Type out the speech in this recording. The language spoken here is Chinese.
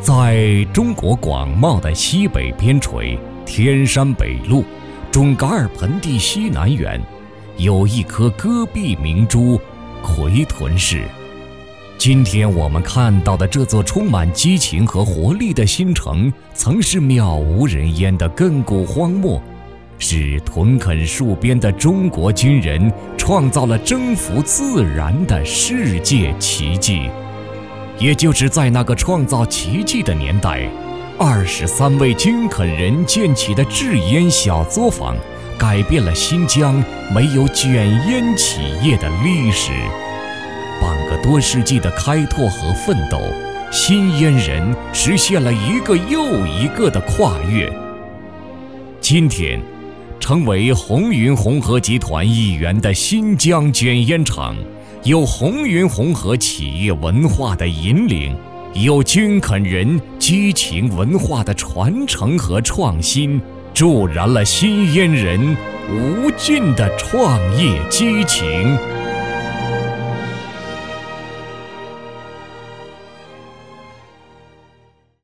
在中国广袤的西北边陲，天山北麓，准噶尔盆地西南缘，有一颗戈壁明珠奎屯市。今天我们看到的这座充满激情和活力的新城，曾是渺无人烟的亘古荒漠，是屯垦戍边的中国军人创造了征服自然的世界奇迹。也就是在那个创造奇迹的年代，23位军垦人建起的制烟小作坊，改变了新疆没有卷烟企业的历史。半个多世纪的开拓和奋斗，新烟人实现了一个又一个的跨越。今天，成为红云红河集团一员的新疆卷烟厂，有红云红河企业文化的引领，有军垦人激情文化的传承和创新，助燃了新烟人无尽的创业激情。